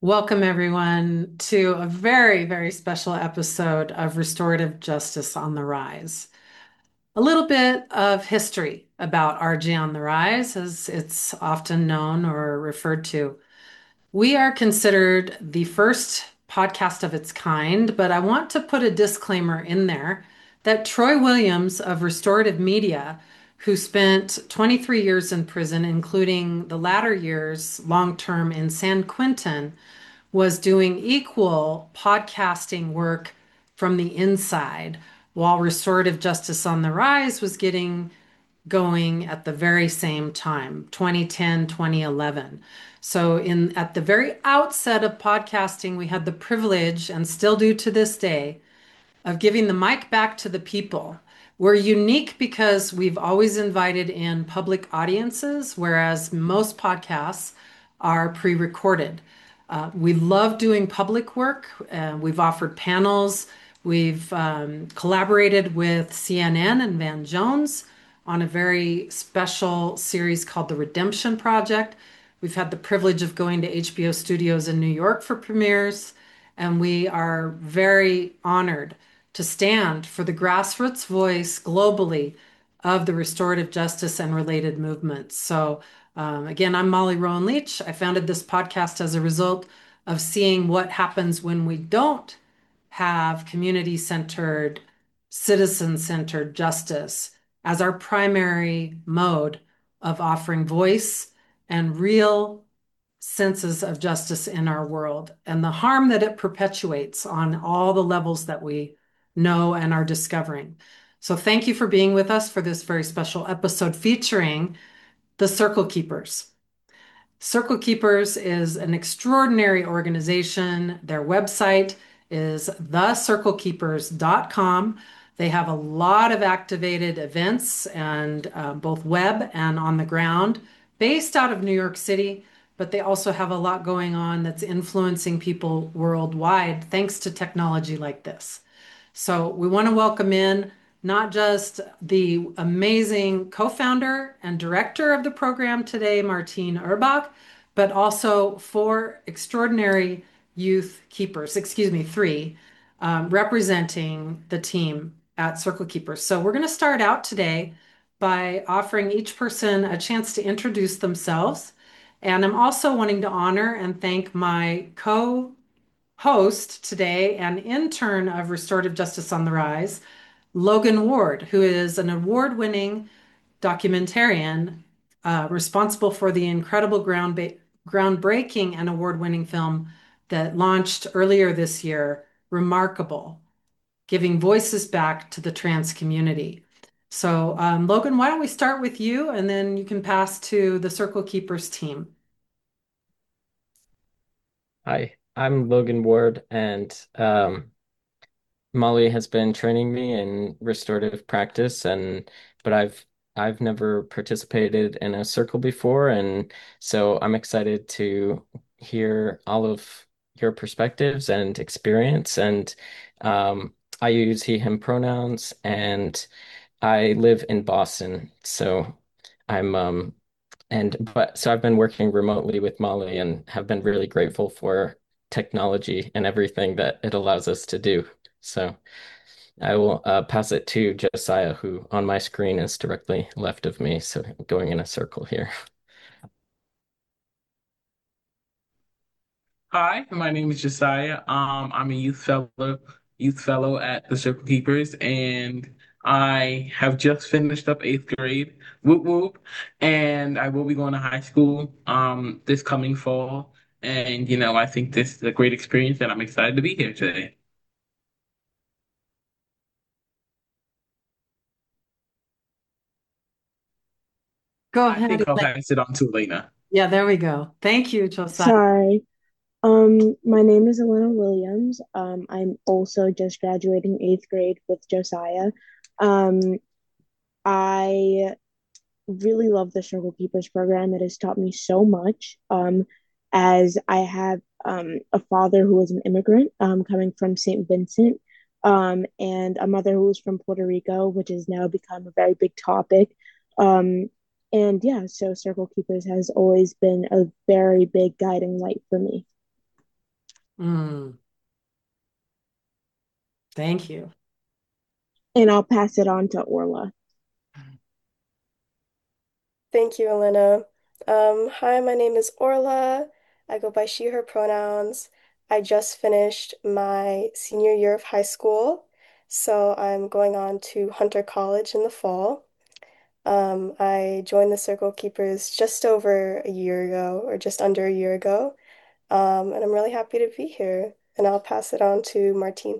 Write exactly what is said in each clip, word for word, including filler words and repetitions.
Welcome, everyone, to a very, very special episode of Restorative Justice on the Rise. A little bit of history about R J on the Rise, as it's often known or referred to. We are considered the first podcast of its kind, but I want to put a disclaimer in there that Troy Williams of Restorative Media, who spent twenty-three years in prison, including the latter years long term in San Quentin, was doing equal podcasting work from the inside, while Restorative Justice on the Rise was getting going at the very same time, twenty ten, twenty eleven. So in at the very outset of podcasting, we had the privilege, and still do to this day, of giving the mic back to the people. We're unique because we've always invited in public audiences, whereas most podcasts are pre-recorded. Uh, we love doing public work. Uh, we've offered panels. We've um, collaborated with C N N and Van Jones on a very special series called The Redemption Project. We've had the privilege of going to H B O Studios in New York for premieres, and we are very honored to stand for the grassroots voice globally of the restorative justice and related movements. So, um, again, I'm Molly Rowan Leach. I founded this podcast as a result of seeing what happens when we don't have community centered, citizen centered justice as our primary mode of offering voice and real senses of justice in our world, and the harm that it perpetuates on all the levels that we know and are discovering. So, thank you for being with us for this very special episode featuring the Circle Keepers. Circle Keepers is an extraordinary organization. Their website is the circle keepers dot com. They have a lot of activated events, and uh, both web and on the ground, based out of New York City, but they also have a lot going on that's influencing people worldwide thanks to technology like this. So we want to welcome in not just the amazing co-founder and director of the program today, Martine Urbach, but also four extraordinary youth keepers, excuse me, three, um, representing the team at Circle Keepers. So we're going to start out today by offering each person a chance to introduce themselves. And I'm also wanting to honor and thank my co host today and intern of Restorative Justice on the Rise, Logan Ward, who is an award winning documentarian uh, responsible for the incredible ground groundbreaking and award winning film that launched earlier this year, Remarkable, giving voices back to the trans community. So, um, Logan, why don't we start with you and then you can pass to the Circle Keepers team. Hi, I'm Logan Ward, and um, Molly has been training me in restorative practice, and but I've I've never participated in a circle before, and so I'm excited to hear all of your perspectives and experience. And um, I use he, him pronouns, and I live in Boston, so I'm um and but so I've been working remotely with Molly and have been really grateful for technology and everything that it allows us to do. So I will uh, pass it to Josiah, who on my screen is directly left of me, so going in a circle here. Hi, my name is Josiah. Um, I'm a youth fellow, youth fellow at the Circle Keepers, and I have just finished up eighth grade. Whoop whoop! And I will be going to high school um this coming fall. And you know, I think this is a great experience, and I'm excited to be here today. Go I ahead. think I'll Elaine. pass it on to Elena. Yeah, there we go. Thank you, Josiah. Sorry. Um, my name is Elena Williams. Um, I'm also just graduating eighth grade with Josiah. Um, I really love the Circle Keepers program. It has taught me so much. Um, as I have um, a father who is an immigrant um, coming from Saint Vincent, um, and a mother who is from Puerto Rico, which has now become a very big topic. Um, and yeah, so Circle Keepers has always been a very big guiding light for me. Mm, thank you. And I'll pass it on to Orla. Thank you, Elena. Um, hi, my name is Orla. I go by she, her pronouns. I just finished my senior year of high school, so I'm going on to Hunter College in the fall. Um, I joined the Circle Keepers just over a year ago, or just under a year ago, um, and I'm really happy to be here. And I'll pass it on to Martine.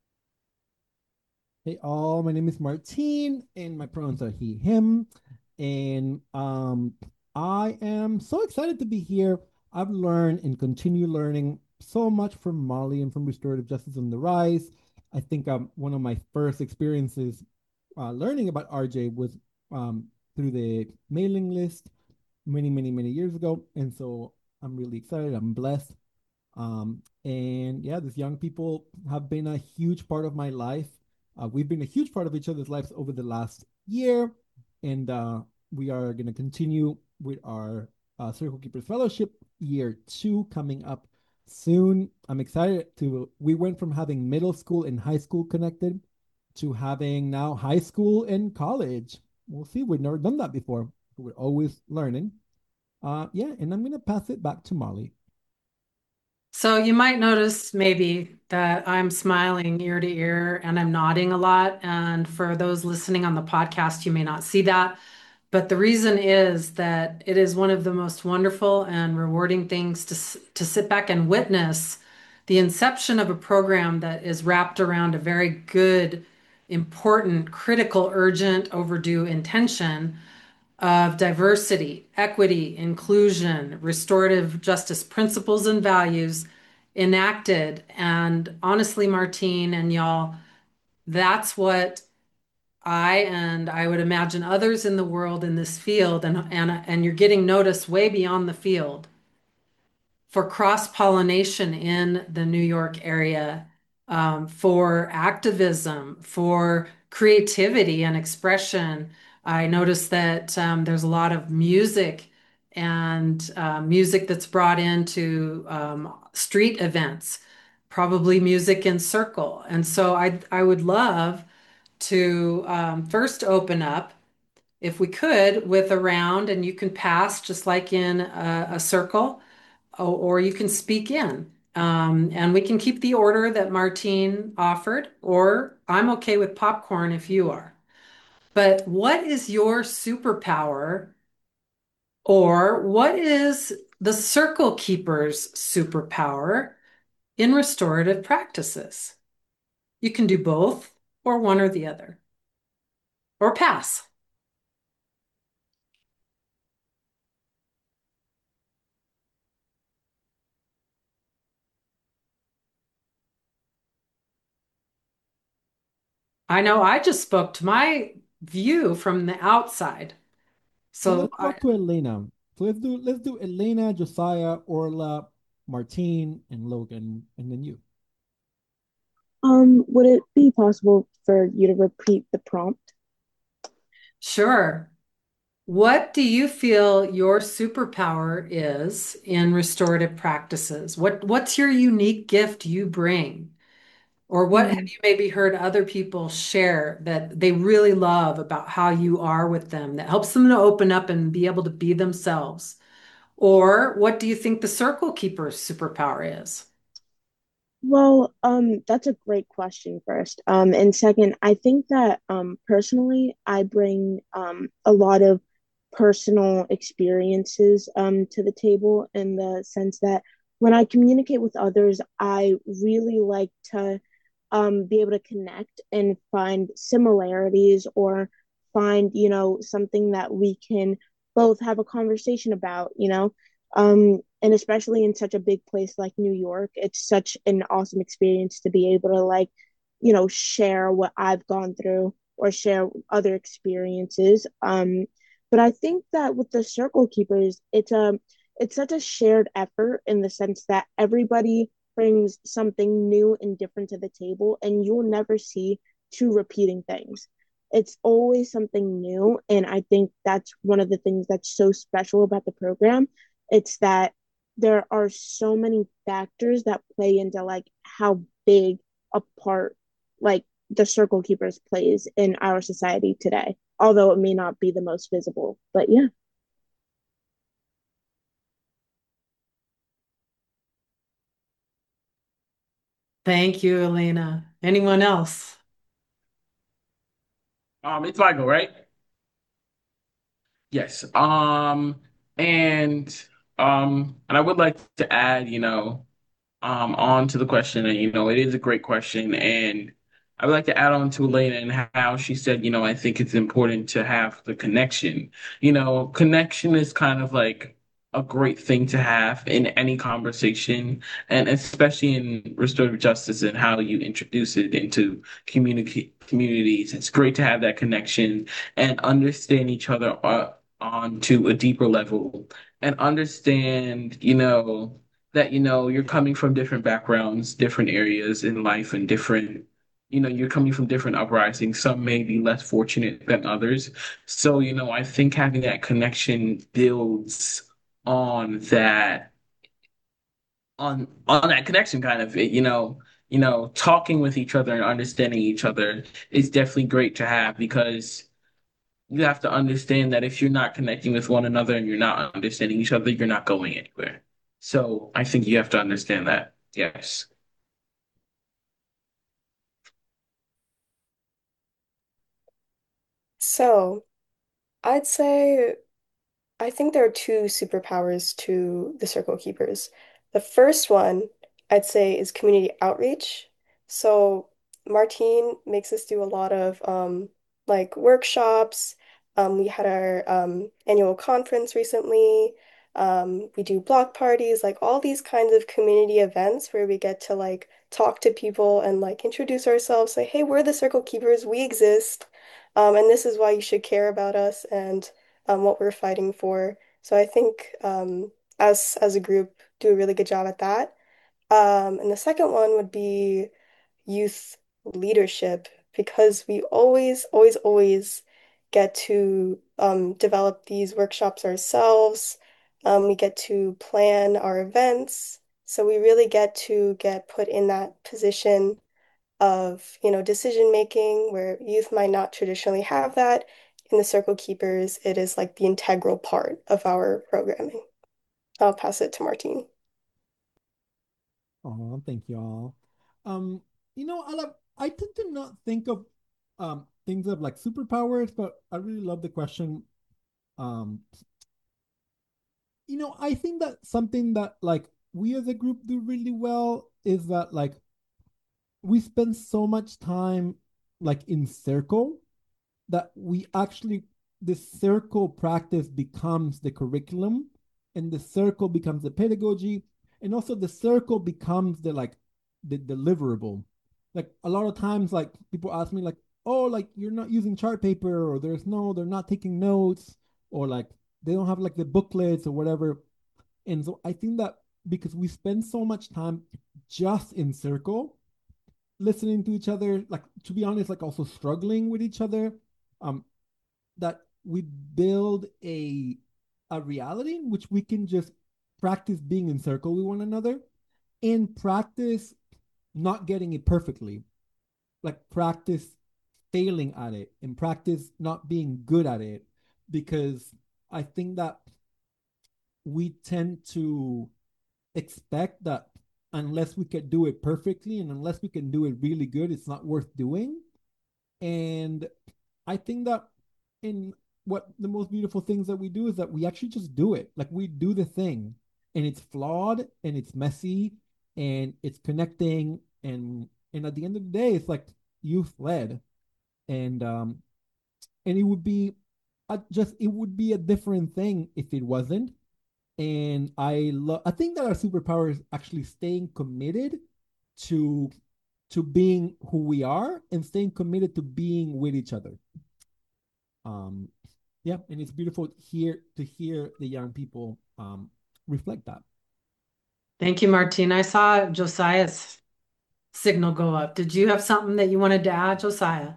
Hey all, my name is Martine and my pronouns are he, him. And um I am so excited to be here. I've learned and continue learning so much from Molly and from Restorative Justice on the Rise. I think um one of my first experiences uh, learning about R J was um through the mailing list many, many, many years ago. And so I'm really excited. I'm blessed. Um, and yeah, these young people have been a huge part of my life. Uh, we've been a huge part of each other's lives over the last year, and uh, we are going to continue with our uh, Circle Keepers Fellowship year two coming up soon. I'm excited to. We went from having middle school and high school connected to having now high school and college. We'll see. We've never done that before. We're always learning. Uh, yeah, and I'm going to pass it back to Molly. So you might notice maybe that I'm smiling ear to ear and I'm nodding a lot. And for those listening on the podcast, you may not see that. But the reason is that it is one of the most wonderful and rewarding things to, s- to sit back and witness the inception of a program that is wrapped around a very good, important, critical, urgent, overdue intention of diversity, equity, inclusion, restorative justice principles and values enacted. And honestly, Martine and y'all, that's what I and I would imagine others in the world in this field, and and and you're getting noticed way beyond the field for cross-pollination in the New York area, um, for activism, for creativity and expression. I noticed that um, there's a lot of music and uh, music that's brought into um, street events, probably music in circle. And so I I would love to um, first open up, if we could, with a round, and you can pass just like in a, a circle, or, or you can speak in. Um, and we can keep the order that Martine offered, or I'm okay with popcorn if you are. But what is your superpower, or what is the circle keeper's superpower in restorative practices? You can do both, or one or the other, or pass. I know I just spoke to my view from the outside. Well, So let's go I, to Elena. So let's do let's do Elena, Josiah, Orla, Martine, and Logan, and then you. Um, would it be possible for you to repeat the prompt? sure. What do you feel your superpower is in restorative practices? What what's your unique gift you bring? Or what have Hmm. you maybe heard other people share that they really love about how you are with them that helps them to open up and be able to be themselves? Or what do you think the circle keeper's superpower is? Well, um, that's a great question first. Um, and second, I think that um, personally, I bring um, a lot of personal experiences um, to the table in the sense that when I communicate with others, I really like to um, be able to connect and find similarities or find, you know, something that we can both have a conversation about, you know. Um, and especially in such a big place like New York, it's such an awesome experience to be able to like, you know, share what I've gone through or share other experiences. Um, but I think that with the Circle Keepers, it's a it's such a shared effort in the sense that everybody brings something new and different to the table, and you'll never see two repeating things. It's always something new, and I think that's one of the things that's so special about the program. It's that there are so many factors that play into like how big a part like the circle keepers plays in our society today, although it may not be the most visible. But yeah. Thank you, Elena. Anyone else? Um, it's Michael, right? Yes. Um, and um, and I would like to add, you know, um, on to the question, and you know, it is a great question, and I would like to add on to Elena and how she said, you know, I think it's important to have the connection. You know, connection is kind of like a great thing to have in any conversation, and especially in restorative justice and how you introduce it into community communities. It's great to have that connection and understand each other uh, on to a deeper level and understand, you know that you know you're coming from different backgrounds, different areas in life, and different you know you're coming from different uprisings. Some may be less fortunate than others. So, you know, I think having that connection builds on that on on that connection kind of you know you know talking with each other and understanding each other is definitely great to have because you have to understand that if you're not connecting with one another and you're not understanding each other, you're not going anywhere. So I think you have to understand that. Yes. So I'd say I think there are two superpowers to the Circle Keepers. The first one, I'd say, is community outreach. So Martine makes us do a lot of um, like workshops. Um, we had our um, annual conference recently. Um, we do block parties, like all these kinds of community events where we get to like talk to people and like introduce ourselves, say, hey, we're the Circle Keepers, we exist, um, and this is why you should care about us. And um, what we're fighting for. So I think um, us as a group do a really good job at that. Um, and the second one would be youth leadership because we always, always, always get to um, develop these workshops ourselves. Um, we get to plan our events. So we really get to get put in that position of, you know, decision making where youth might not traditionally have that. In the Circle Keepers, it is like the integral part of our programming. I'll pass it to Martine. Oh, thank you all. Um, you know, I love, I tend to not think of um things of like superpowers, but I really love the question. Um, you know, I think that something that like we as a group do really well is that like we spend so much time like in circle that we actually the circle practice becomes the curriculum and the circle becomes the pedagogy and also the circle becomes the like the deliverable. Like a lot of times like people ask me like, oh, like you're not using chart paper or there's no they're not taking notes or like they don't have like the booklets or whatever. And so I think that because we spend so much time just in circle listening to each other, like to be honest, like also struggling with each other, um, that we build a a reality in which we can just practice being in circle with one another and practice not getting it perfectly, like practice failing at it and practice not being good at it, because I think that we tend to expect that unless we can do it perfectly and unless we can do it really good, it's not worth doing. And I think that in what the most beautiful things that we do is that we actually just do it. Like we do the thing and it's flawed and it's messy and it's connecting and and at the end of the day it's like youth led and um and it would be a, just it would be a different thing if it wasn't. And I love I think that our superpower is actually staying committed to to being who we are and staying committed to being with each other. Um, yeah, and it's beautiful here to hear the young people um, reflect that. Thank you, Martine. I saw Josiah's signal go up. Did you have something that you wanted to add, Josiah?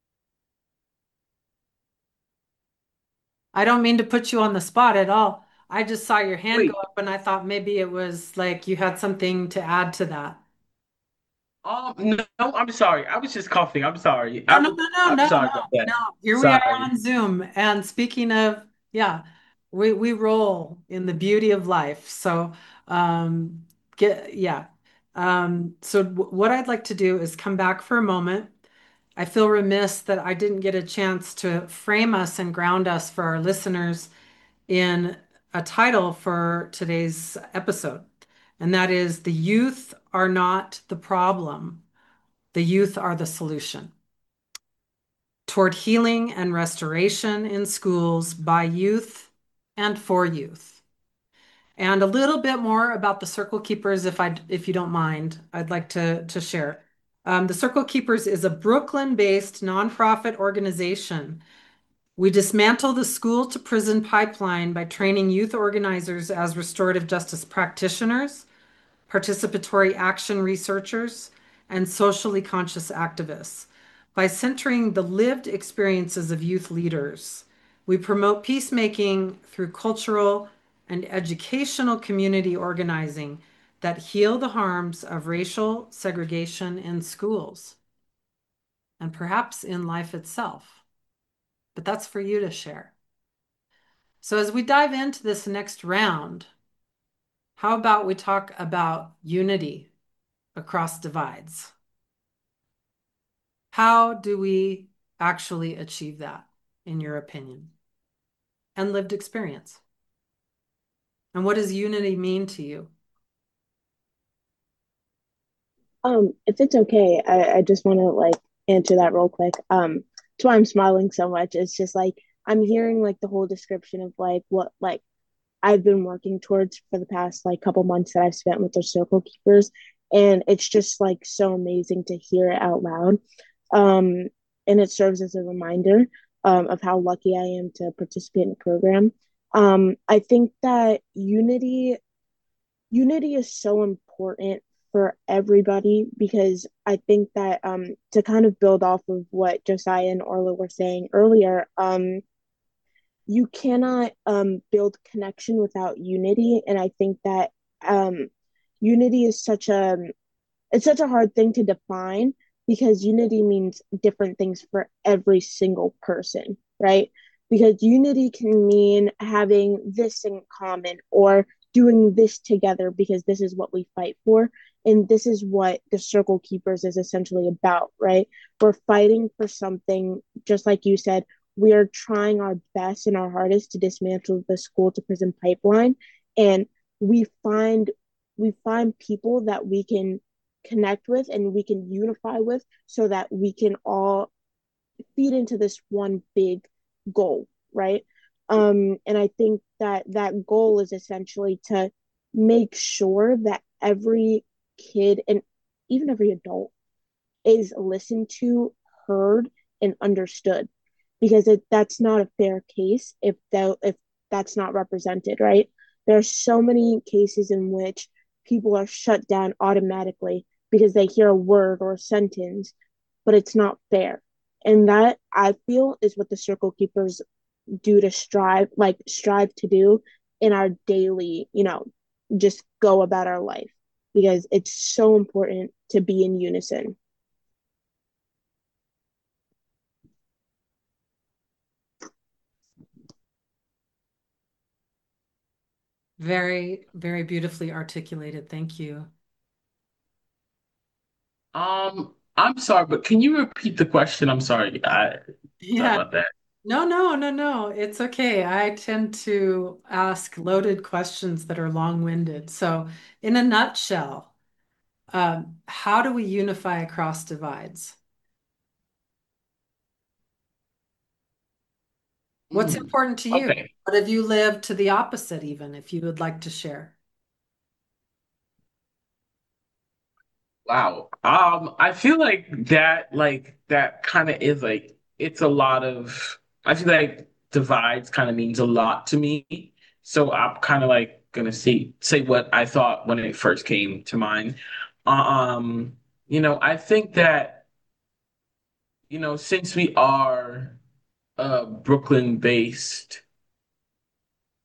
I don't mean to put you on the spot at all. I just saw your hand go Wait, up and I thought maybe it was like you had something to add to that. um, no, I'm sorry. I was just coughing. I'm sorry. Oh, I no, was, no, no, I'm no, sorry no, about that. no. Here we are Sorry. on Zoom. And speaking of, yeah, we we roll in the beauty of life. So, um, get yeah. Um, so w what I'd like to do is come back for a moment. I feel remiss that I didn't get a chance to frame us and ground us for our listeners in a title for today's episode, and that is The Youth Are Not the Problem. The Youth Are the Solution. Toward healing and restoration in schools by youth and for youth. And a little bit more about the Circle Keepers, if I if you don't mind, I'd like to to share. Um, the Circle Keepers is a Brooklyn-based nonprofit organization. We dismantle the school to prison pipeline by training youth organizers as restorative justice practitioners, participatory action researchers, and socially conscious activists. By centering the lived experiences of youth leaders, we promote peacemaking through cultural and educational community organizing that heal the harms of racial segregation in schools and perhaps in life itself. But that's for you to share. So, as we dive into this next round, how about we talk about unity across divides? How do we actually achieve that, in your opinion, and lived experience? And what does unity mean to you? Um, if it's okay, I, I just want to like answer that real quick. Um, that's why I'm smiling so much. It's just like I'm hearing like the whole description of like what like I've been working towards for the past like couple months that I've spent with the Circle Keepers, and it's just like so amazing to hear it out loud. Um, and it serves as a reminder um, of how lucky I am to participate in the program. Um, I think that unity unity is so important for everybody because I think that um, to kind of build off of what Josiah and Orla were saying earlier, um, you cannot um, build connection without unity, and I think that um, unity is such a it's such a hard thing to define because unity means different things for every single person, right? Because unity can mean having this in common or doing this together because this is what we fight for. And this is what the Circle Keepers is essentially about, right? We're fighting for something, just like you said, we are trying our best and our hardest to dismantle the school to prison pipeline. And we find we find people that we can connect with and we can unify with so that we can all feed into this one big goal, right? Um, and I think that that goal is essentially to make sure that every kid and even every adult is listened to, heard, and understood. Because it, that's not a fair case if that if that's not represented, right? There are so many cases in which people are shut down automatically because they hear a word or a sentence, but it's not fair. And that I feel is what the Circle Keepers do to strive, like strive to do in our daily, you know, just go about our life because it's so important to be in unison. Very, very beautifully articulated. Thank you. Um, I'm sorry, but can you repeat the question? I'm sorry. I sorry Yeah. about that. No, no, no, no. It's okay. I tend to ask loaded questions that are long-winded. So, in a nutshell, um, how do we unify across divides? What's Mm, important to you? okay. What have you lived to the opposite, even if you would like to share? Wow. Um, I feel like that like that kind of is like it's a lot of I feel like divides kind of means a lot to me. So I'm kind of like gonna say say what I thought when it first came to mind. Um, you know, I think that, you know, since we are uh Brooklyn based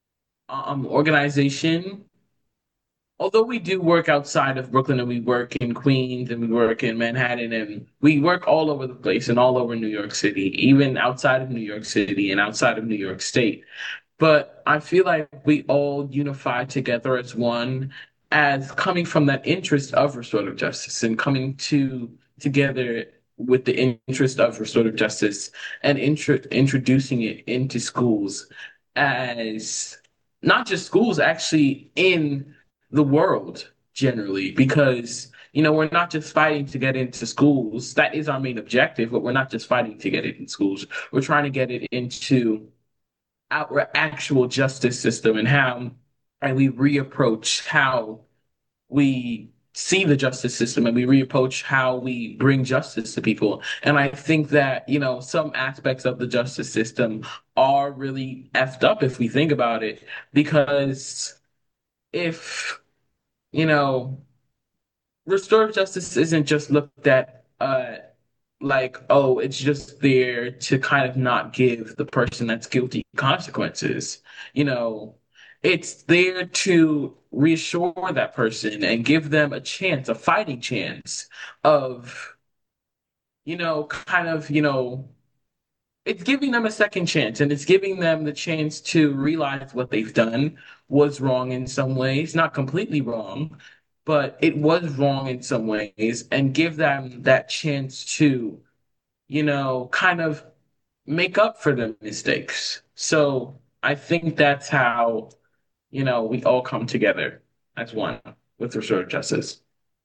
um, organization, although we do work outside of Brooklyn and we work in Queens and we work in Manhattan and we work all over the place and all over New York City, even outside of New York City and outside of New York State. But I feel like we all unify together as one, as coming from that interest of restorative justice and coming to together with the interest of restorative justice and intro introducing it into schools as not just schools, actually in the world generally, because you know we're not just fighting to get into schools. That is our main objective, but we're not just fighting to get it in schools. We're trying to get it into our actual justice system and how and we reapproach how we see the justice system and we reapproach how we bring justice to people. And I think that, you know, some aspects of the justice system are really effed up if we think about it. Because if, you know, restorative justice isn't just looked at uh like, oh, it's just there to kind of not give the person that's guilty consequences. You know, it's there to reassure that person and give them a chance, a fighting chance of, you know, kind of, you know, it's giving them a second chance and it's giving them the chance to realize what they've done was wrong in some ways, not completely wrong, but it was wrong in some ways, and give them that chance to, you know, kind of make up for the mistakes. So I think that's how, you know, we all come together as one with restorative justice.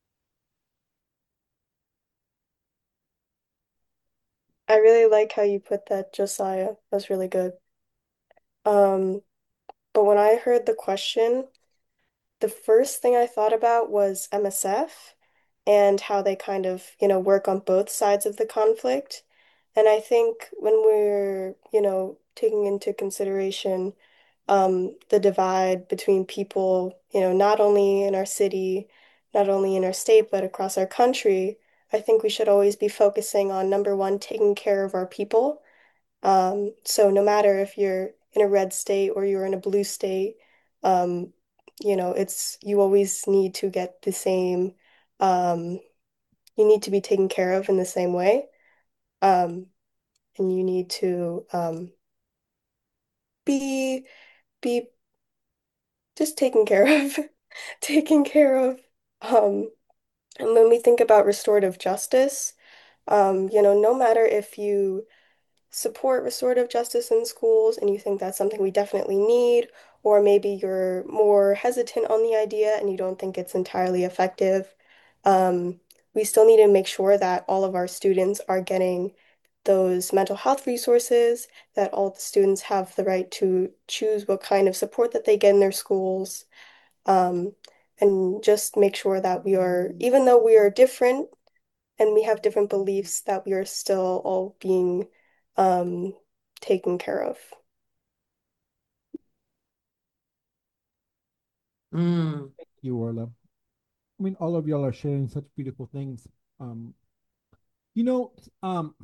I really like how you put that, Josiah. That's really good. Um, but when I heard the question, the first thing I thought about was M S F and how they kind of, you know, work on both sides of the conflict. And I think when we're, you know, taking into consideration um, the divide between people, you know, not only in our city, not only in our state, but across our country, I think we should always be focusing on number one, taking care of our people. Um, so no matter if you're in a red state or you're in a blue state, um, you know, it's you always need to get the same, um, you need to be taken care of in the same way. Um, and you need to um, be be just taken care of, taken care of. Um, and when we think about restorative justice, um, you know, no matter if you support restorative justice in schools and you think that's something we definitely need, or maybe you're more hesitant on the idea and you don't think it's entirely effective, um, we still need to make sure that all of our students are getting those mental health resources, that all the students have the right to choose what kind of support that they get in their schools, um, and just make sure that we are, even though we are different, and we have different beliefs that we are still all being um, taken care of. Mm. You, Orla. I mean, all of y'all are sharing such beautiful things. Um, you know, um,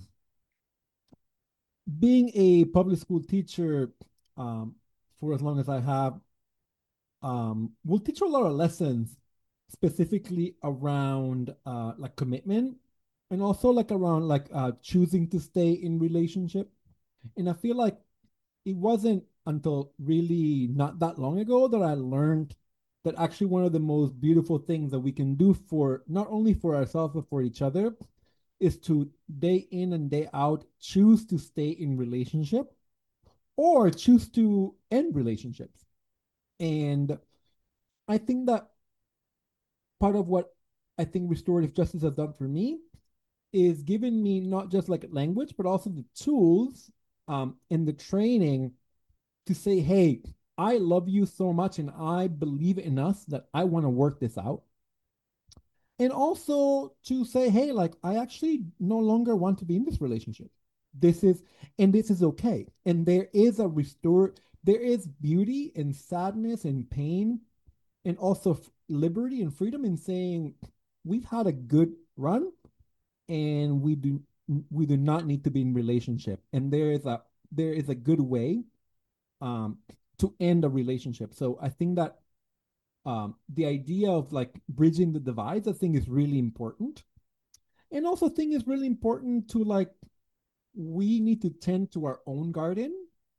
being a public school teacher, um, for as long as I have, um, will teach you a lot of lessons specifically around uh, like commitment and also like around like uh, choosing to stay in relationship. And I feel like it wasn't until really not that long ago that I learned that actually one of the most beautiful things that we can do for not only for ourselves but for each other is to day in and day out choose to stay in relationship or choose to end relationships. And I think that part of what I think restorative justice has done for me is giving me not just like language, but also the tools um, and the training to say, hey, I love you so much and I believe in us that I want to work this out. And also to say, hey, like, I actually no longer want to be in this relationship. This is, and this is okay. And there is a restore, there is beauty and sadness and pain and also f- liberty and freedom in saying, we've had a good run and we do we do not need to be in relationship and there is a there is a good way um to end a relationship. So I think that um, the idea of like bridging the divides, I think is really important. And also I think it's really important to like, we need to tend to our own garden.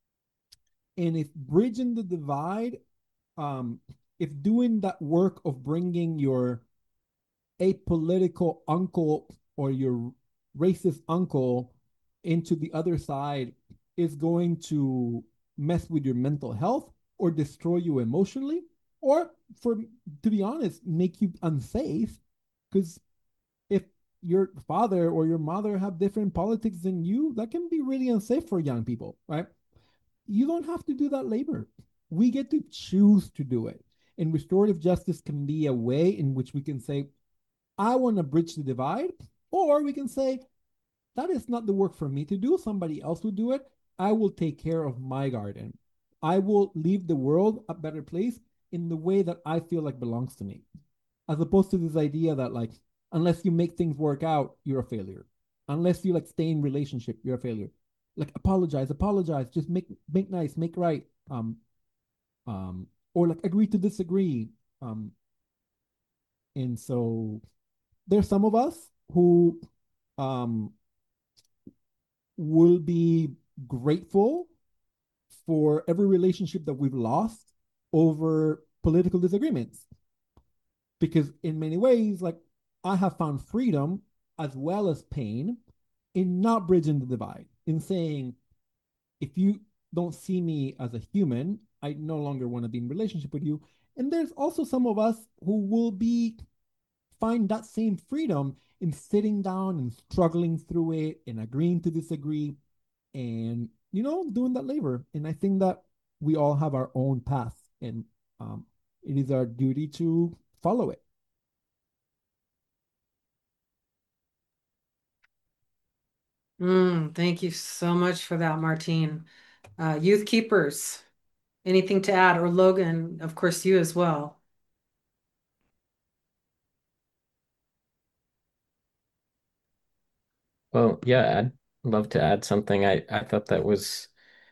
And if bridging the divide, um, if doing that work of bringing your apolitical uncle or your racist uncle into the other side is going to mess with your mental health or destroy you emotionally, or for to be honest, make you unsafe. Because if your father or your mother have different politics than you, that can be really unsafe for young people, right? You don't have to do that labor. We get to choose to do it. And restorative justice can be a way in which we can say, I want to bridge the divide, or we can say, that is not the work for me to do. Somebody else will do it. I will take care of my garden. I will leave the world a better place in the way that I feel like belongs to me. As opposed to this idea that like, unless you make things work out, you're a failure. Unless you like stay in relationship, you're a failure. Like apologize, apologize, just make make nice, make right. Um, um, or like agree to disagree. Um, and so there's some of us who um will be grateful for every relationship that we've lost over political disagreements. Because in many ways, like I have found freedom as well as pain in not bridging the divide, in saying, if you don't see me as a human, I no longer want to be in relationship with you. And there's also some of us who will be find that same freedom in sitting down and struggling through it and agreeing to disagree and you know doing that labor. And I think that we all have our own path, and um, it is our duty to follow it. Mm, thank you so much for that, Martine. Uh, Youth Keepers, anything to add? Or Logan, of course, you as well. Well, yeah, I'd love to add something. I, I thought that was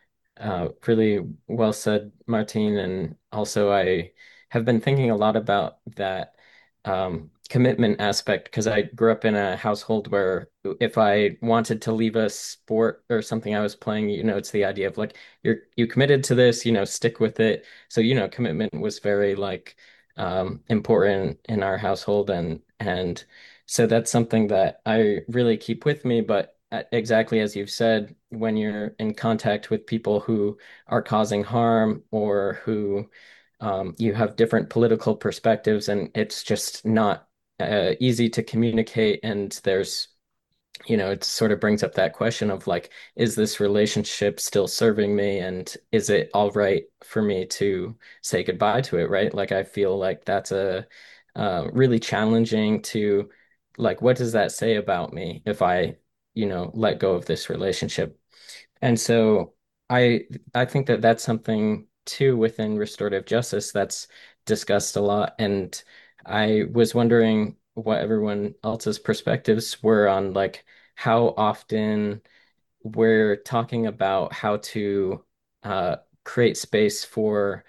Uh, really well said, Martine. And also, I have been thinking a lot about that um, commitment aspect because I grew up in a household where if I wanted to leave a sport or something I was playing, you know, it's the idea of like you're you committed to this, you know, stick with it. So, you know, commitment was very like um, important in our household, and and so that's something that I really keep with me. But uh, exactly as you've said, when you're in contact with people who are causing harm or who um, you have different political perspectives, and it's just not uh, easy to communicate. And there's, you know, it sort of brings up that question of like, is this relationship still serving me? And is it all right for me to say goodbye to it, right? Like, I feel like that's a uh, really challenging to, like, what does that say about me if I, you know, let go of this relationship? And so I I think that that's something too within restorative justice that's discussed a lot. And I was wondering what everyone else's perspectives were on like how often we're talking about how to uh, create space for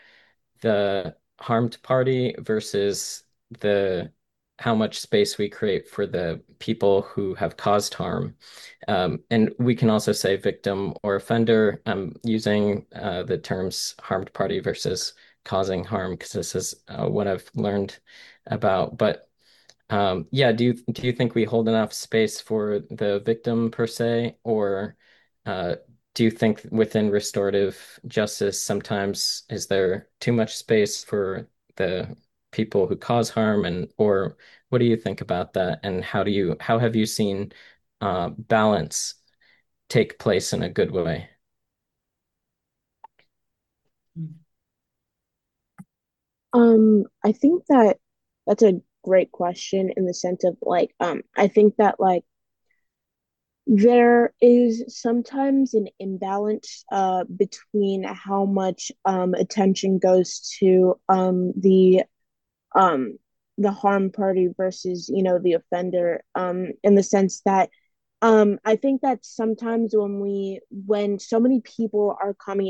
the harmed party versus the how much space we create for the people who have caused harm. Um, and we can also say victim or offender. I'm using uh, the terms harmed party versus causing harm because this is uh, what I've learned about. But um, yeah, do you do you think we hold enough space for the victim per se, or uh, do you think within restorative justice sometimes is there too much space for the people who cause harm, and or what do you think about that, and how do you how have you seen uh, balance take place in a good way? Um, I think that that's a great question in the sense of like, um, I think that like there is sometimes an imbalance uh between how much um attention goes to um the um the harm party versus you know the offender um in the sense that um I think that sometimes when we when so many people are coming in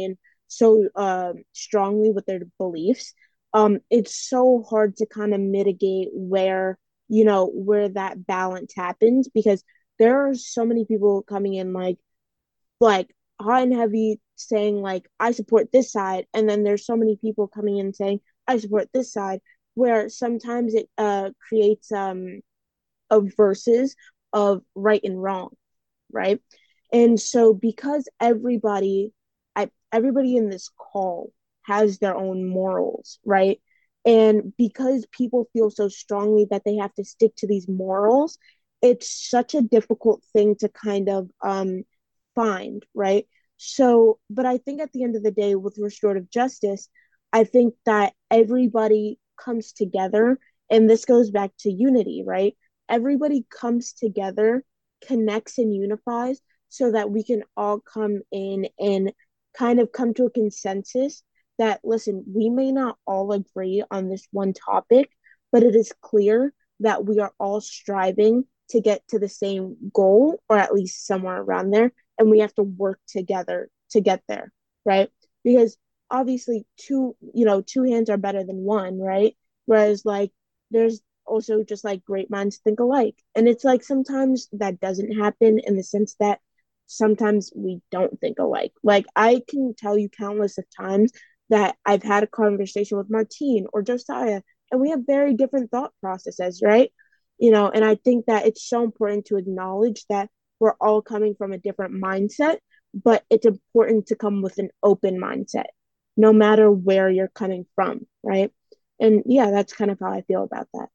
so um strongly with their beliefs, um, it's so hard to kind of mitigate where, you know, where that balance happens because there are so many people coming in like like hot and heavy saying like I support this side, and then there's so many people coming in saying I support this side, where sometimes it uh creates um of verses of right and wrong, right? And so because everybody I, everybody in this call has their own morals, right? And because people feel so strongly that they have to stick to these morals, it's such a difficult thing to kind of um, find, right? So, but I think at the end of the day, with restorative justice, I think that everybody comes together, and this goes back to unity, right? Everybody comes together, connects and unifies so that we can all come in and kind of come to a consensus that, listen, we may not all agree on this one topic, but it is clear that we are all striving to get to the same goal or at least somewhere around there. And we have to work together to get there, right? Because obviously, two, you know, two hands are better than one, right? Whereas, like, there's also just like great minds think alike. And it's like sometimes that doesn't happen in the sense that sometimes we don't think alike. Like I can tell you countless of times that I've had a conversation with Martine or Josiah, and we have very different thought processes, right? You know, and I think that it's so important to acknowledge that we're all coming from a different mindset, but it's important to come with an open mindset, no matter where you're coming from, right? And yeah, that's kind of how I feel about that.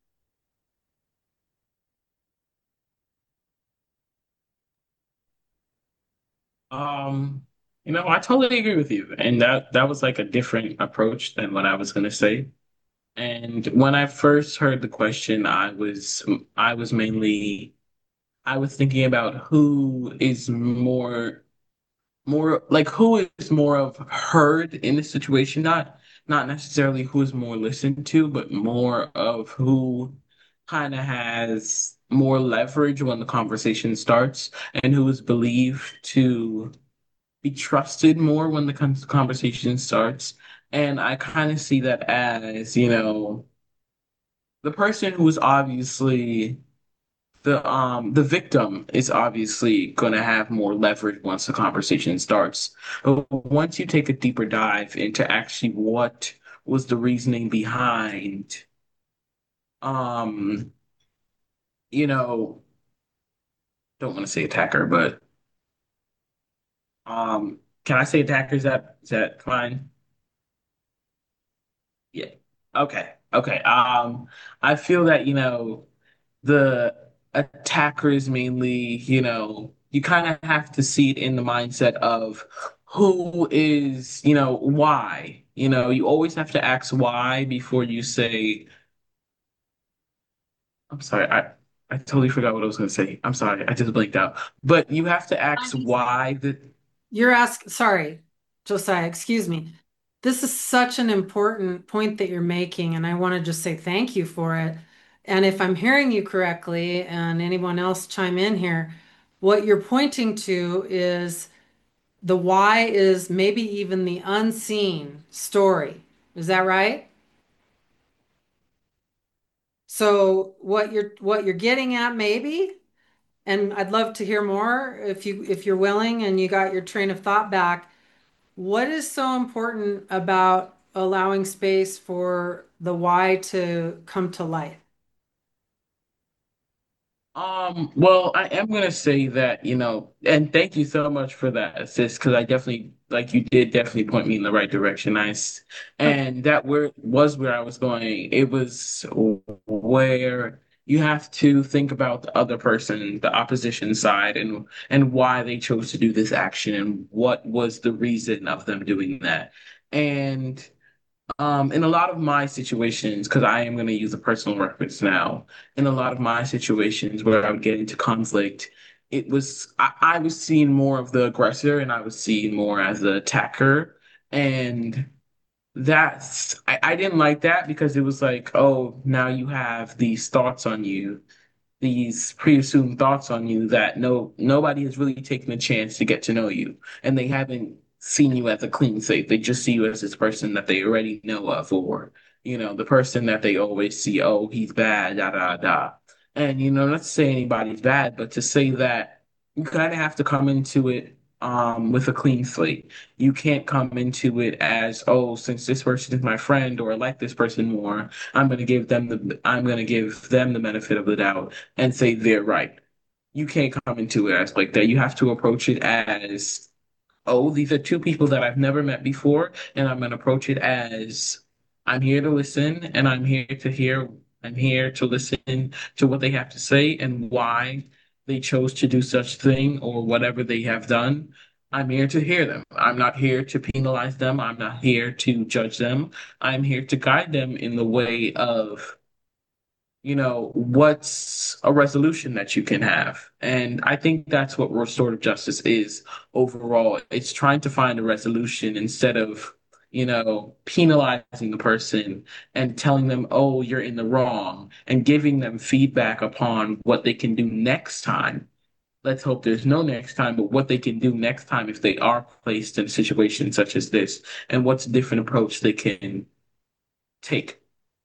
Um, you know, I totally agree with you. And that that was like a different approach than what I was gonna say. And when I first heard the question, I was I was mainly I was thinking about who is more more like who is more of heard in this situation, not not necessarily who is more listened to, but more of who kind of has more leverage when the conversation starts and who is believed to be trusted more when the con conversation starts. And I kind of see that as, you know, the person who is obviously the um the victim is obviously going to have more leverage once the conversation starts. But once you take a deeper dive into actually what was the reasoning behind um you know, don't want to say attacker, but um can I say attacker? Is that is that fine? Yeah. Okay. Okay. Um, I feel that, you know, the attackers mainly, you know, you kind of have to see it in the mindset of who is, you know, why. You know, you always have to ask why before you say, I'm sorry, I, I totally forgot what I was going to say. I'm sorry, I just blanked out. But you have to ask why the, You're asking, sorry, Josiah, excuse me. This is such an important point that you're making, and I want to just say thank you for it. And if I'm hearing you correctly, and anyone else chime in here, what you're pointing to is the why is maybe even the unseen story. Is that right? So what you're what you're getting at maybe, and I'd love to hear more if you if you're willing and you got your train of thought back. What is so important about allowing space for the why to come to light? Um, well, I am gonna say that, you know, and thank you so much for that assist because I definitely, like you did definitely point me in the right direction. Nice. And that where was where I was going. It was where you have to think about the other person, the opposition side, and and why they chose to do this action and what was the reason of them doing that. And um, in a lot of my situations, because I am going to use a personal reference now, in a lot of my situations where I would get into conflict, it was I, I was seen more of the aggressor and I was seen more as the attacker. And that's I, I didn't like that because it was like, oh, now you have these thoughts on you, these pre-assumed thoughts on you that no nobody has really taken a chance to get to know you, and they haven't seen you as a clean slate. They just see you as this person that they already know of, or, you know, the person that they always see, oh, he's bad, da da da. And, you know, not to say anybody's bad, but to say that you kind of have to come into it um with a clean slate. You can't come into it as, oh, since this person is my friend or I like this person more, I'm gonna give them the I'm gonna give them the benefit of the doubt and say they're right. You can't come into it as like that. You have to approach it as, oh, these are two people that I've never met before, and I'm gonna approach it as I'm here to listen and I'm here to hear, I'm here to listen to what they have to say and why they chose to do such thing or whatever they have done. I'm here to hear them. I'm not here to penalize them. I'm not here to judge them. I'm here to guide them in the way of, you know, what's a resolution that you can have. And I think that's what restorative justice is overall. It's trying to find a resolution instead of, you know, penalizing the person and telling them, oh, you're in the wrong, and giving them feedback upon what they can do next time. Let's hope there's no next time, but what they can do next time if they are placed in a situation such as this, and what's a different approach they can take.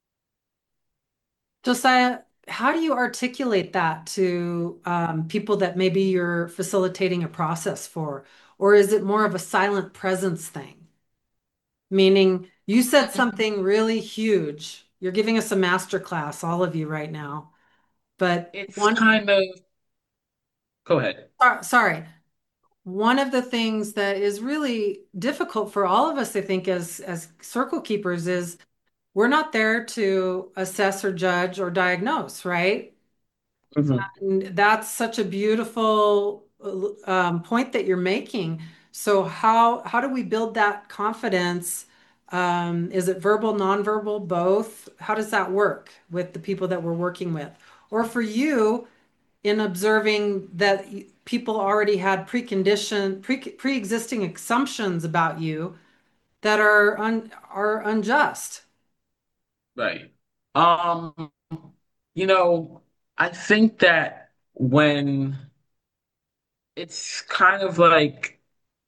Josiah, how do you articulate that to um, people that maybe you're facilitating a process for? Or is it more of a silent presence thing? Meaning you said something really huge. You're giving us a master class, all of you right now. But It's one, kind of, go ahead. uh, sorry, one of the things that is really difficult for all of us, I think, as as circle keepers is we're not there to assess or judge or diagnose, right? Mhm. And that's such a beautiful um, point that you're making. So how how do we build that confidence? Um, is it verbal, nonverbal, both? How does that work with the people that we're working with? Or for you, in observing that people already had preconditioned, pre pre-existing assumptions about you that are un, are unjust. Right. Um, you know, I think that when it's kind of like,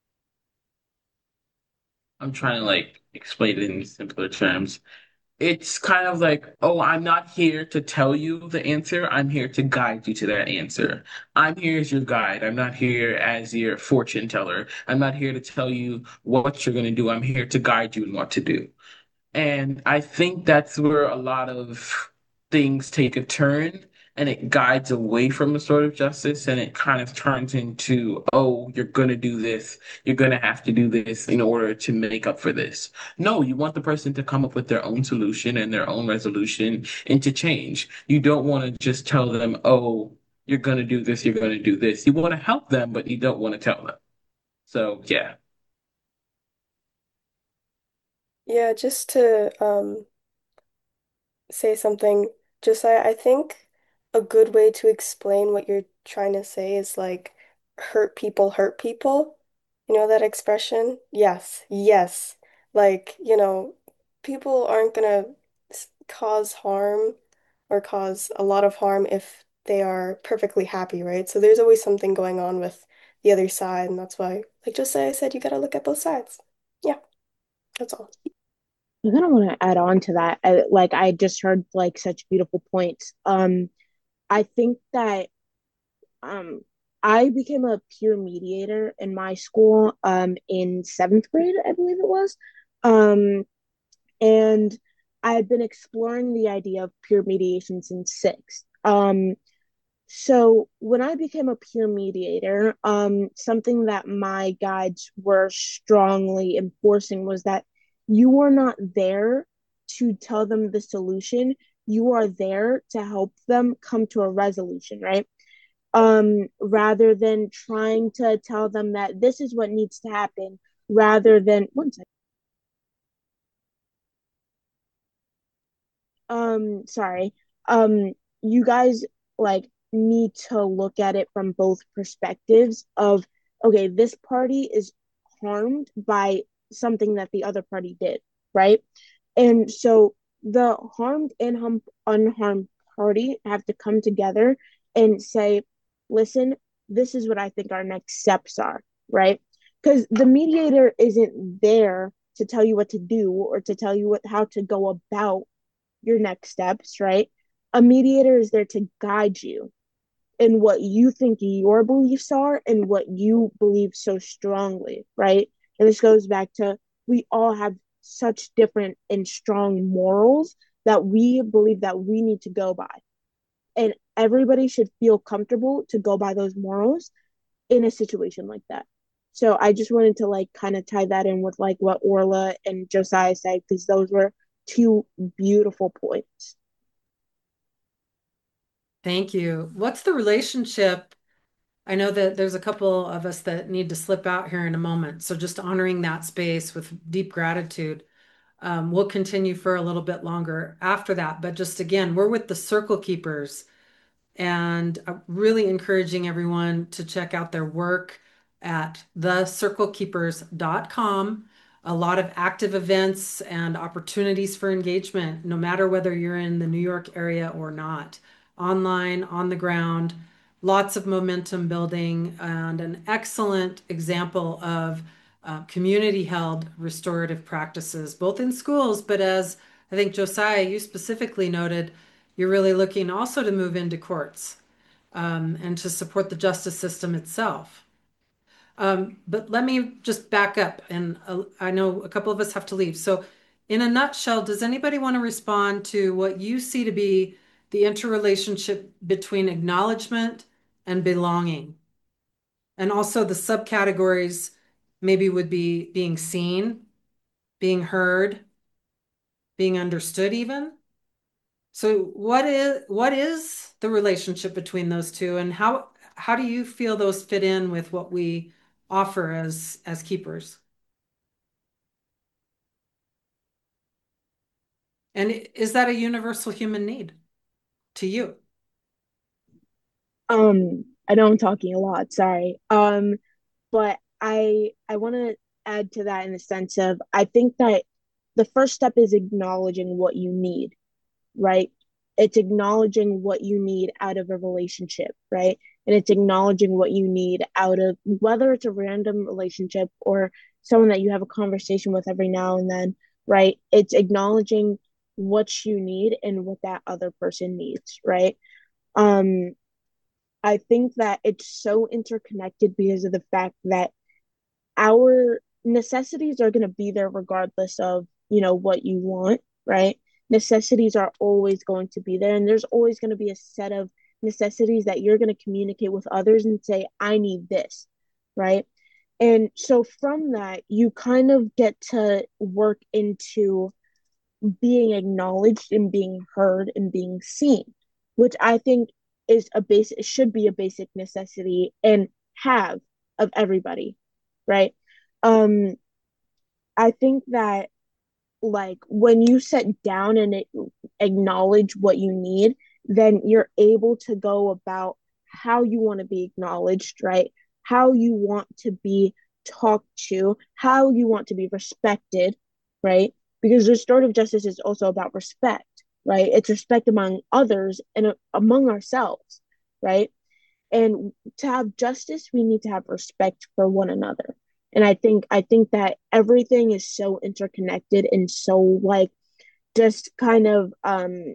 I'm trying to like explain it in simpler terms. It's kind of like, oh, I'm not here to tell you the answer. I'm here to guide you to that answer. I'm here as your guide. I'm not here as your fortune teller. I'm not here to tell you what you're going to do. I'm here to guide you in what to do. And I think that's where a lot of things take a turn and it guides away from restorative justice and it kind of turns into, oh, you're going to do this. You're going to have to do this in order to make up for this. No, you want the person to come up with their own solution and their own resolution and to change. You don't want to just tell them, oh, you're going to do this, you're going to do this. You want to help them, but you don't want to tell them. So, yeah. Yeah, just to um say something, just I, I think a good way to explain what you're trying to say is like hurt people hurt people. You know that expression? Yes, yes. Like, you know, people aren't gonna s- cause harm or cause a lot of harm if they are perfectly happy, right? So there's always something going on with the other side, and that's why, like just say I said, you gotta look at both sides. Yeah, that's all. I kind of want to add on to that. I, like I just heard like such beautiful points. Um, I think that um, I became a peer mediator in my school um, in seventh grade, I believe it was. Um, and I had been exploring the idea of peer mediation since sixth. Um, so when I became a peer mediator, um, something that my guides were strongly enforcing was that you are not there to tell them the solution. You are there to help them come to a resolution, right? Um, rather than trying to tell them that this is what needs to happen, rather than one second. Um, sorry. Um, you guys like need to look at it from both perspectives of okay, this party is harmed by something that the other party did, right? And so the harmed and hum- unharmed party have to come together and say, listen, this is what I think our next steps are, right? because the mediator isn't there to tell you what to do or to tell you what how to go about your next steps, right? A mediator is there to guide you in what you think your beliefs are and what you believe so strongly, right? And this goes back to we all have such different and strong morals that we believe that we need to go by. And everybody should feel comfortable to go by those morals in a situation like that. So I just wanted to like kind of tie that in with like what Orla and Josiah said because those were two beautiful points. Thank you. What's the relationship? I know that there's a couple of us that need to slip out here in a moment. So just honoring that space with deep gratitude. Um, we'll continue for a little bit longer after that. But just again, we're with the Circle Keepers and uh, really encouraging everyone to check out their work at the circle keepers dot com. A lot of active events and opportunities for engagement, no matter whether you're in the New York area or not, online, on the ground, lots of momentum building, and an excellent example of uh, community held restorative practices, both in schools, but as I think Josiah, you specifically noted, you're really looking also to move into courts um, and to support the justice system itself. Um, but let me just back up, and uh, I know a couple of us have to leave. So, in a nutshell, does anybody want to respond to what you see to be the interrelationship between acknowledgement and belonging? And also the subcategories maybe would be being seen, being heard, being understood even. So what is what is the relationship between those two and how how do you feel those fit in with what we offer as as keepers? And is that a universal human need to you? Um, I know I'm talking a lot, sorry. Um, but I I want to add to that in the sense of I think that the first step is acknowledging what you need, right? It's acknowledging what you need out of a relationship, right? And it's acknowledging what you need out of whether it's a random relationship or someone that you have a conversation with every now and then, right? It's acknowledging what you need and what that other person needs, right? Um, I think that it's so interconnected because of the fact that our necessities are going to be there regardless of, you know, what you want, right? Necessities are always going to be there. And there's always going to be a set of necessities that you're going to communicate with others and say, I need this, right? And so from that, you kind of get to work into being acknowledged and being heard and being seen, which I think is a basic should be a basic necessity and have of everybody, right? Um, I think that like when you sit down and it, acknowledge what you need, then you're able to go about how you want to be acknowledged, right? How you want to be talked to, how you want to be respected, right? Because restorative justice is also about respect, right? It's respect among others and uh, among ourselves, right? And to have justice, we need to have respect for one another. And I think I think that everything is so interconnected and so like just kind of um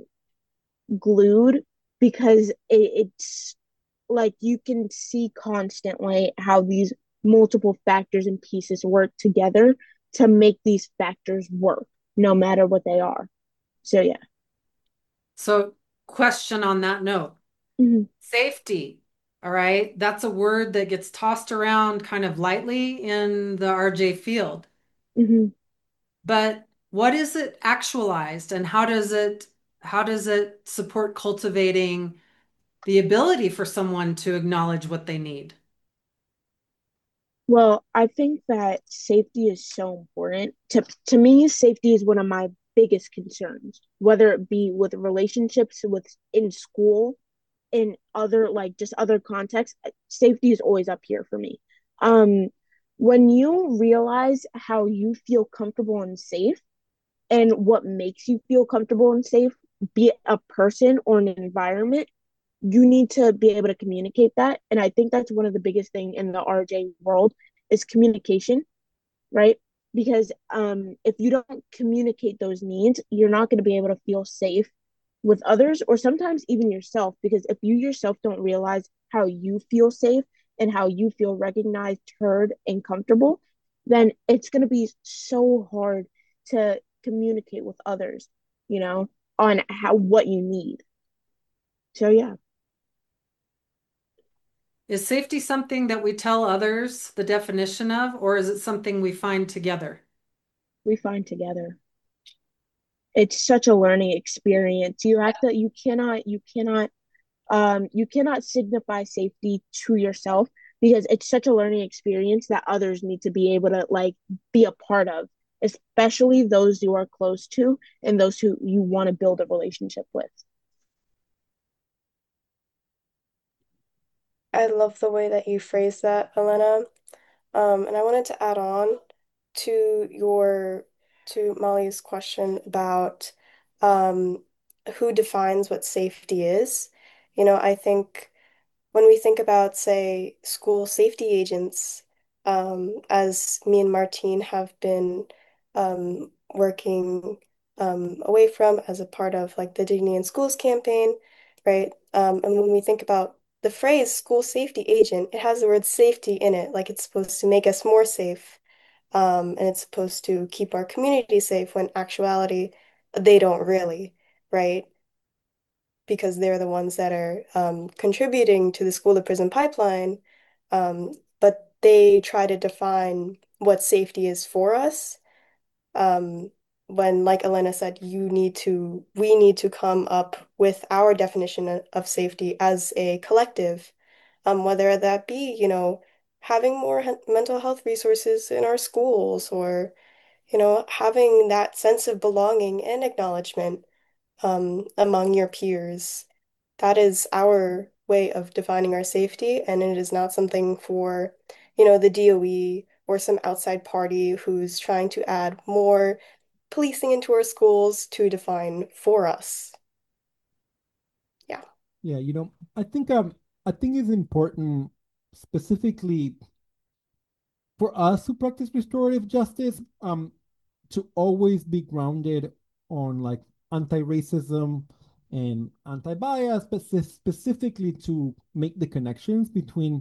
glued because it, it's like you can see constantly how these multiple factors and pieces work together to make these factors work no matter what they are. So yeah. So, question on that note. Mm-hmm. Safety. All right. That's a word that gets tossed around kind of lightly in the R J field. Mm-hmm. But what is it actualized and how does it how does it support cultivating the ability for someone to acknowledge what they need? Well, I think that safety is so important. To to me, safety is one of my biggest concerns, whether it be with relationships with in school, in other like just other contexts, safety is always up here for me. Um, when you realize how you feel comfortable and safe and what makes you feel comfortable and safe, be it a person or an environment, you need to be able to communicate that. And I think that's one of the biggest thing in the R J world is communication, right? Because um, if you don't communicate those needs, you're not going to be able to feel safe with others or sometimes even yourself. Because if you yourself don't realize how you feel safe and how you feel recognized, heard, and comfortable, then it's going to be so hard to communicate with others, you know, on how what you need. So, yeah, Is safety something that we tell others the definition of, or is it something we find together? we find together. It's such a learning experience. You have to, you cannot, you cannot um, you cannot signify safety to yourself because it's such a learning experience that others need to be able to like be a part of, especially those you are close to and those who you want to build a relationship with. I love the way that you phrase that, Elena. Um, and I wanted to add on to your to Molly's question about um, who defines what safety is. You know, I think when we think about, say, school safety agents, um, as me and Martine have been um, working um, away from as a part of like the Dignity in Schools campaign, right? Um, and when we think about the phrase school safety agent, it has the word safety in it, like it's supposed to make us more safe, um, and it's supposed to keep our community safe when actuality, they don't really, right? Because they're the ones that are um, contributing to the school to prison pipeline. Um, but they try to define what safety is for us. Um, when, like Elena said, you need to, we need to come up with our definition of, of safety as a collective, um, whether that be, you know, having more he mental health resources in our schools or, you know, having that sense of belonging and acknowledgement um, among your peers. That is our way of defining our safety, and it is not something for, you know, the D O E or some outside party who's trying to add more policing into our schools to define for us. Yeah. Yeah, you know, I think um I think it's important specifically for us who practice restorative justice um to always be grounded on like anti-racism and anti-bias, but spec- specifically to make the connections between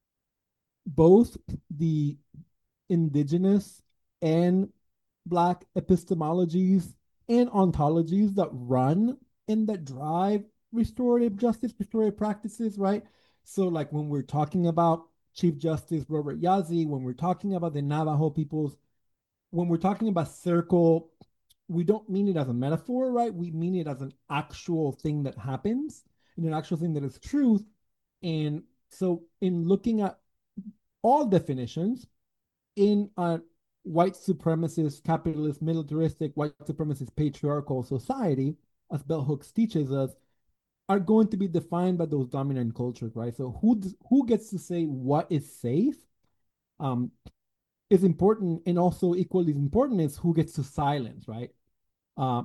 both the indigenous and Black epistemologies and ontologies that run and that drive restorative justice, restorative practices, right? So, like when we're talking about Chief Justice Robert Yazzie, when we're talking about the Navajo peoples, when we're talking about circle, we don't mean it as a metaphor, right? We mean it as an actual thing that happens and an actual thing that is truth. And so, in looking at all definitions, in a white supremacist, capitalist, militaristic, white supremacist, patriarchal society, as bell hooks teaches us, are going to be defined by those dominant cultures, right? So who who gets to say what is safe um, is important, and also equally important is who gets to silence, right? Uh,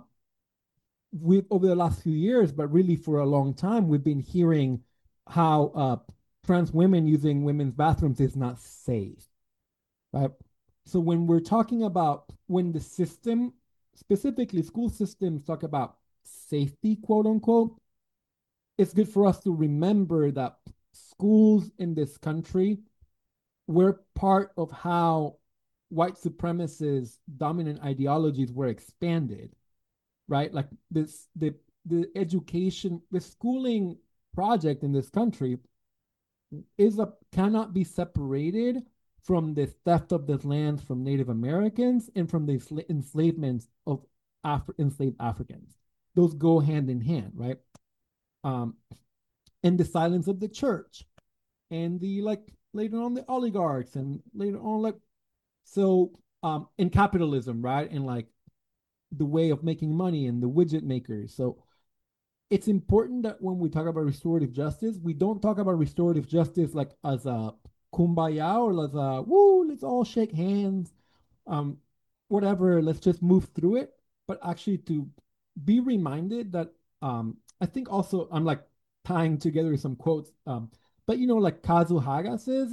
we over the last few years, but really for a long time, we've been hearing how uh, trans women using women's bathrooms is not safe, right? So when we're talking about when the system, specifically school systems, talk about safety, quote unquote, it's good for us to remember that schools in this country were part of how white supremacist dominant ideologies were expanded, right? Like this, the the education, the schooling project in this country is a cannot be separated from the theft of the lands from Native Americans and from the enslavement of Af- enslaved Africans. Those go hand in hand, right? Um, and the silence of the church and the like later on the oligarchs and later on like so um in capitalism, right? And like the way of making money and the widget makers. So it's important that when we talk about restorative justice, we don't talk about restorative justice like as a kumbaya or as a woo, let's all shake hands, um, whatever, let's just move through it. But actually to be reminded that um, I think also I'm like tying together some quotes. Um, but you know, like Kazu Haga says, uh,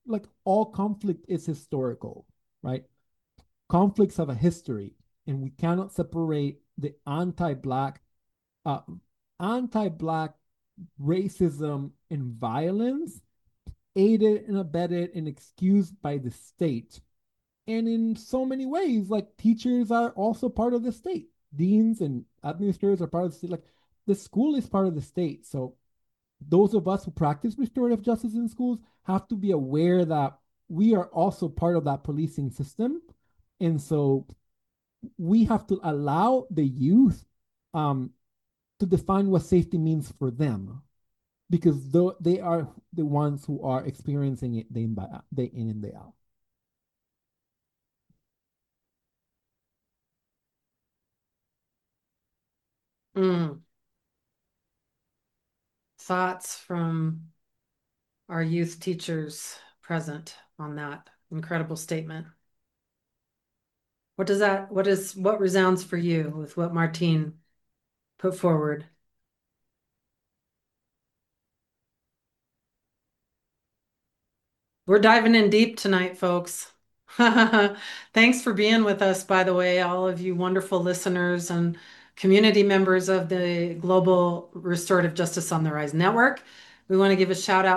like all conflict is historical, right? Conflicts have a history, and we cannot separate the anti-black, uh, anti-black racism and violence aided and abetted and excused by the state. And in so many ways, like teachers are also part of the state. Deans and administrators are part of the state. Like the school is part of the state. So those of us who practice restorative justice in schools have to be aware that we are also part of that policing system. And so we have to allow the youth um, to define what safety means for them because though they are the ones who are experiencing it day in, by, day in and day out. Mm. Thoughts from our youth teachers present on that incredible statement. What does that, what is, what resounds for you with what Martine put forward? We're diving in deep tonight, folks. Thanks for being with us, by the way, all of you wonderful listeners and community members of the Global Restorative Justice on the Rise Network. We want to give a shout out